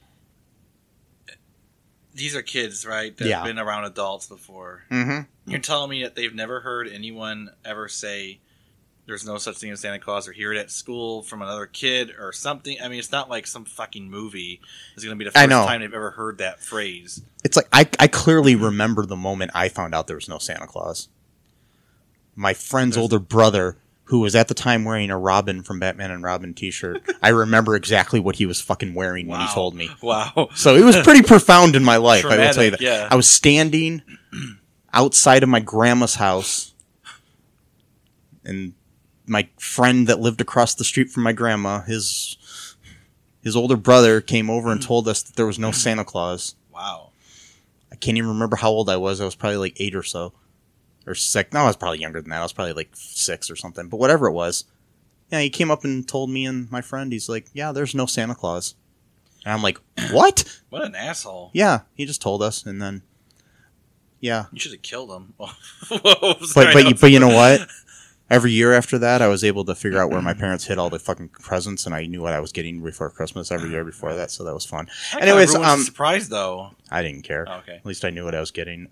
these are kids, right? That have been around adults before. Mm-hmm. You're telling me that they've never heard anyone ever say there's no such thing as Santa Claus, or hear it at school from another kid or something? I mean, it's not like some fucking movie is going to be the first time they've ever heard that phrase. It's like, I clearly remember the moment I found out there was no Santa Claus. My friend's older brother who was at the time wearing a Robin from Batman and Robin t-shirt. I remember exactly what he was fucking wearing when he told me. Wow. So it was pretty profound in my life, traumatic, I will tell you that. Yeah. I was standing outside of my grandma's house, and my friend that lived across the street from my grandma, his older brother came over and told us that there was no Santa Claus. Wow. I can't even remember how old I was. I was probably like 8 or so. Or 6. No, I was probably younger than that. I was probably like 6 or something. But whatever it was. Yeah, he came up and told me and my friend, he's like, yeah, there's no Santa Claus. And I'm like, what? What an asshole. Yeah, he just told us, and then, yeah. You should have killed him. But you know what? Every year after that, I was able to figure out where my parents hid all the fucking presents, and I knew what I was getting before Christmas every year before that, so that was fun. Anyways, surprised though. I didn't care. Oh, okay. At least I knew what I was getting.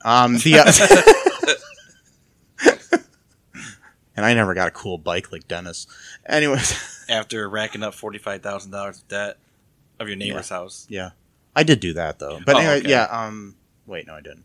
And I never got a cool bike like Dennis. Anyways. After racking up $45,000 of debt of your neighbor's house. Yeah. I did do that, though. But anyway, okay. yeah. Wait, no, I didn't.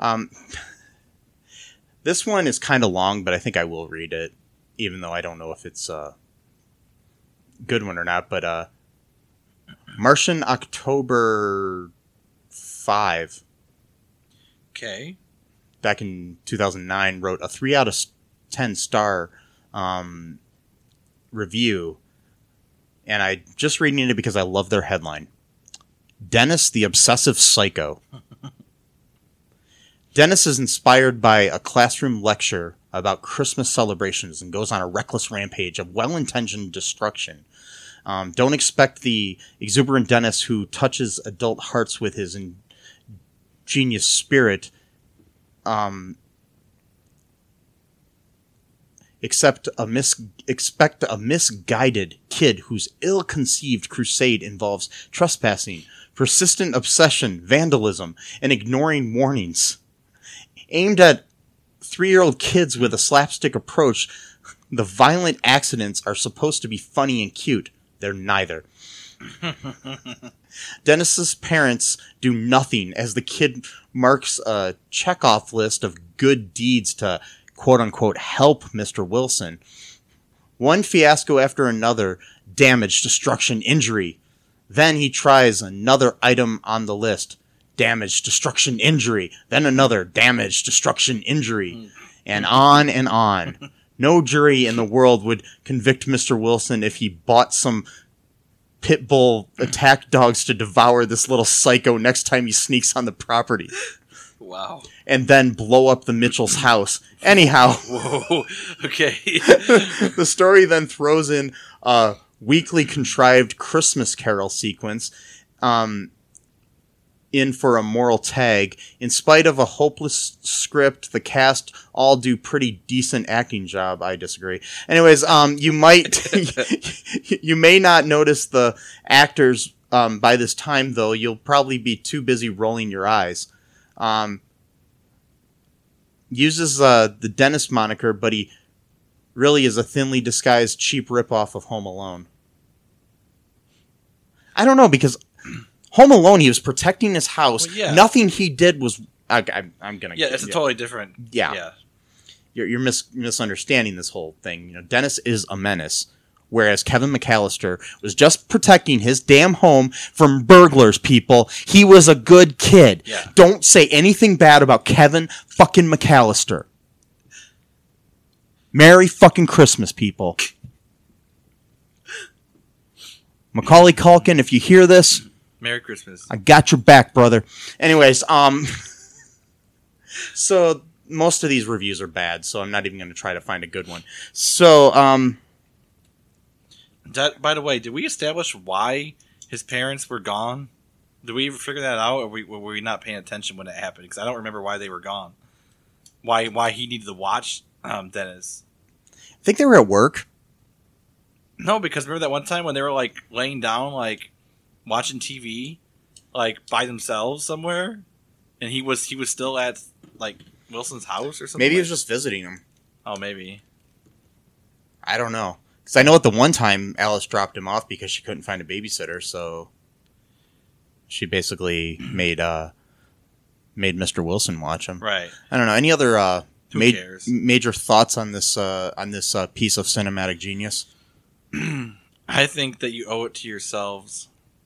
This one is kind of long, but I think I will read it, even though I don't know if it's a good one or not. But Martian October 5. Okay. Back in 2009, wrote a 3 out of 10 star review, and I just reading it because I love their headline. Dennis the Obsessive Psycho. Dennis is inspired by a classroom lecture about Christmas celebrations and goes on a reckless rampage of well-intentioned destruction. Don't expect the exuberant Dennis who touches adult hearts with his ingenious spirit. Expect a misguided kid whose ill-conceived crusade involves trespassing, persistent obsession, vandalism, and ignoring warnings. Aimed at 3-year-old kids with a slapstick approach, the violent accidents are supposed to be funny and cute. They're neither. Dennis's parents do nothing as the kid marks a checkoff list of good deeds to quote-unquote help Mr. Wilson. One fiasco after another, damage, destruction, injury. Then he tries another item on the list. Damage, destruction, injury. Then another, damage, destruction, injury. And on and on. No jury in the world would convict Mr. Wilson if he bought some pit bull attack dogs to devour this little psycho next time he sneaks on the property. Wow. And then blow up the Mitchell's house. Anyhow. Whoa. Okay. The story then throws in a weakly contrived Christmas Carol sequence in for a moral tag. In spite of a hopeless script, the cast all do pretty decent acting job. I disagree. Anyways, you may not notice the actors by this time, though. You'll probably be too busy rolling your eyes. Uses the Dennis moniker, but he really is a thinly disguised cheap ripoff of Home Alone. I don't know, because Home Alone, he was protecting his house. Well, yeah. Nothing he did was... I'm gonna... Yeah, it's a totally different... Yeah. You're misunderstanding this whole thing. You know, Dennis is a menace, whereas Kevin McAllister was just protecting his damn home from burglars, people. He was a good kid. Yeah. Don't say anything bad about Kevin fucking McAllister. Merry fucking Christmas, people. Macaulay Culkin, if you hear this... Merry Christmas. I got your back, brother. Anyways, so most of these reviews are bad, so I'm not even going to try to find a good one. So, by the way, did we establish why his parents were gone? Did we ever figure that out, or were we not paying attention when it happened? Because I don't remember why they were gone. Why he needed to watch Dennis. I think they were at work. No, because remember that one time when they were like laying down, like watching TV, like by themselves somewhere, and he was still at like Wilson's house or something. Maybe he was just visiting him. Oh, maybe. I don't know. Because I know at the one time Alice dropped him off because she couldn't find a babysitter, so she basically made Mr. Wilson watch him. Right. I don't know. Any other Who cares? Major thoughts on this piece of cinematic genius? I think that you owe it to yourselves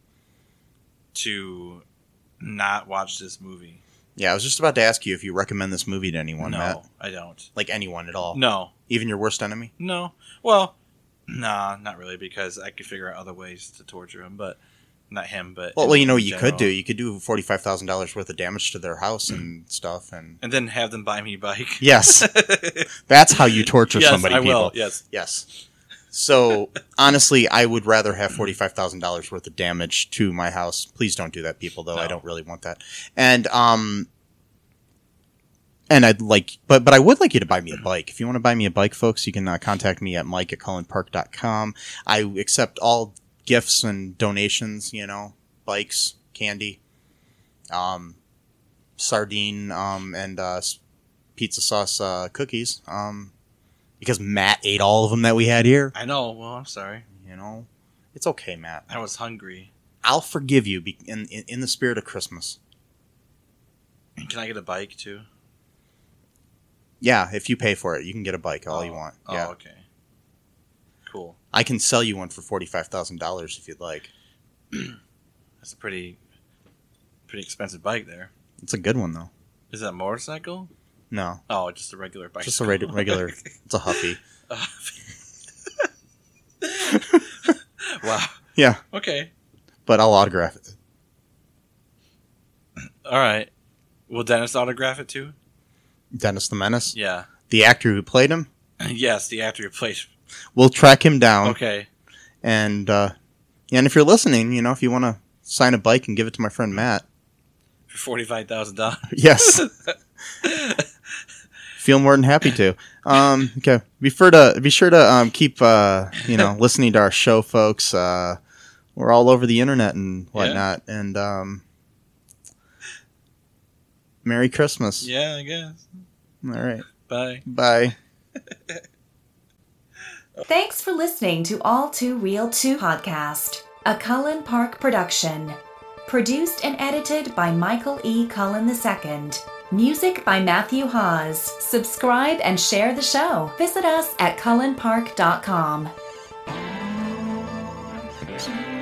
to not watch this movie. Yeah, I was just about to ask you if you recommend this movie to anyone, No, Matt. I don't. Like anyone at all? No. Even your worst enemy? No. Well, nah, not really, because I could figure out other ways to torture him, but not him, but... Well, you know what you could do? You could do $45,000 worth of damage to their house and stuff, and then have them buy me a bike. Yes. That's how you torture somebody, people. Will. Yes. So, honestly, I would rather have $45,000 worth of damage to my house. Please don't do that, people, though. No. I don't really want that. And I'd like, but I would like you to buy me a bike. If you want to buy me a bike, folks, you can contact me at mike@cullenpark.com. I accept all gifts and donations, bikes, candy, sardine, and pizza sauce cookies. Because Matt ate all of them that we had here. I know. Well, I'm sorry. It's okay, Matt. I was hungry. I'll forgive you in the spirit of Christmas. Can I get a bike, too? Yeah, if you pay for it, you can get a bike all you want. Yeah. Oh, okay. Cool. I can sell you one for $45,000 if you'd like. That's a pretty expensive bike there. It's a good one, though. Is that a motorcycle? No. Oh, just a regular bike. Just a regular. It's a Huffy. Wow. Yeah. Okay. But I'll autograph it. All right. Will Dennis autograph it too? Dennis the Menace? Yeah. The actor who played him? Yes, the actor who played him. We'll track him down. Okay. And if you're listening, if you want to sign a bike and give it to my friend Matt. For $45,000. Yes. Feel more than happy to. Okay. Be sure to keep listening to our show, folks. We're all over the internet and whatnot. Yeah. And Merry Christmas. Yeah, I guess. All right. Bye. Bye. Thanks for listening to All Too Real 2 podcast, a Cullen Park production. Produced and edited by Michael E. Cullen II. Music by Matthew Hawes. Subscribe and share the show. Visit us at cullenpark.com.